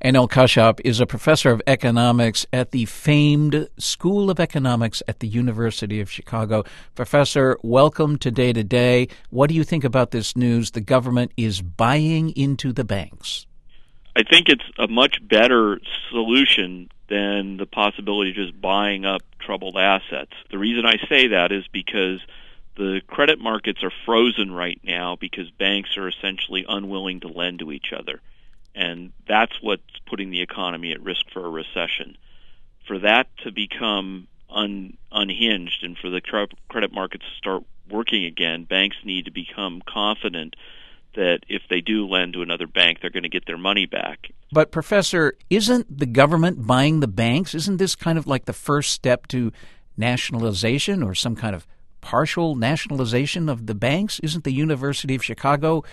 Anil Kashyap is a professor of economics at the famed School of Economics at the University of Chicago. Professor, welcome to Day to Day. What do you think about this news? The government is buying into the banks. I think it's a much better solution than the possibility of just buying up troubled assets. The reason I say that is because the credit markets are frozen right now because banks are essentially unwilling to lend to each other. And that's what's putting the economy at risk for a recession. For that to become unhinged and for the credit markets to start working again, banks need to become confident that if they do lend to another bank, they're going to get their money back. But, Professor, isn't the government buying the banks? Isn't this kind of like the first step to nationalization or some kind of partial nationalization of the banks? Isn't the University of Chicago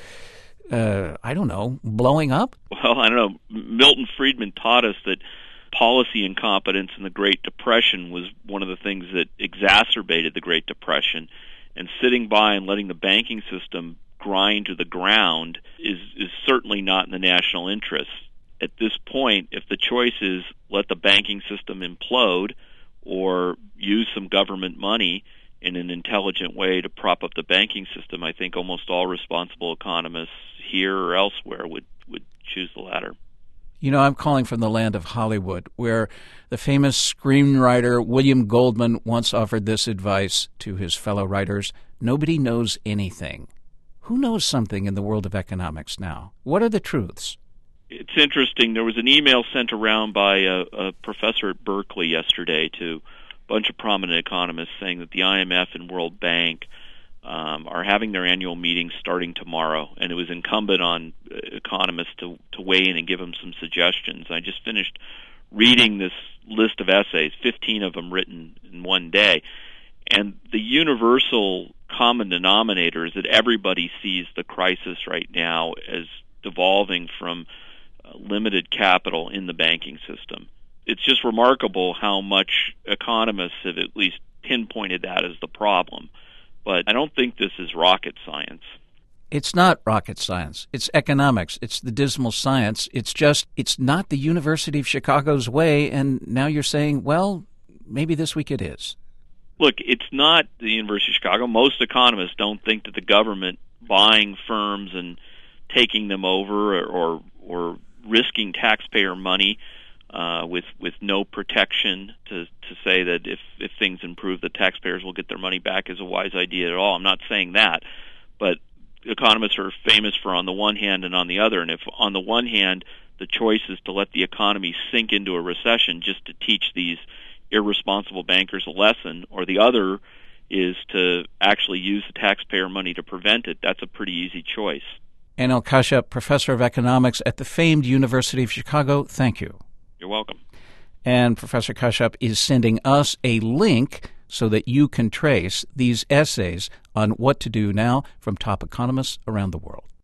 blowing up? Well, I don't know. Milton Friedman taught us that policy incompetence in the Great Depression was one of the things that exacerbated the Great Depression. And sitting by and letting the banking system grind to the ground is certainly not in the national interest. At this point, if the choice is let the banking system implode or use some government money in an intelligent way to prop up the banking system, I think almost all responsible economists here or elsewhere would choose the latter. You know, I'm calling from the land of Hollywood, where the famous screenwriter William Goldman once offered this advice to his fellow writers: nobody knows anything. Who knows something in the world of economics now? What are the truths? It's interesting. There was an email sent around by a professor at Berkeley yesterday to a bunch of prominent economists saying that the IMF and World Bank are having their annual meetings starting tomorrow, and it was incumbent on economists to weigh in and give them some suggestions. I just finished reading this list of essays, 15 of them written in one day, and the universal common denominator is that everybody sees the crisis right now as devolving from limited capital in the banking system. It's just remarkable how much economists have at least pinpointed that as the problem. But I don't think this is rocket science. It's not rocket science. It's economics. It's the dismal science. It's not the University of Chicago's way, and now you're saying, well, maybe this week it is. Look, it's not the University of Chicago. Most economists don't think that the government buying firms and taking them over or risking taxpayer money with no protection to say that if things improve, the taxpayers will get their money back is a wise idea at all. I'm not saying that, but economists are famous for on the one hand and on the other. And if on the one hand the choice is to let the economy sink into a recession just to teach these irresponsible bankers a lesson, or the other is to actually use the taxpayer money to prevent it, that's a pretty easy choice. Anil Kashyap, professor of economics at the famed University of Chicago, thank you. You're welcome. And Professor Kashyap is sending us a link so that you can trace these essays on what to do now from top economists around the world.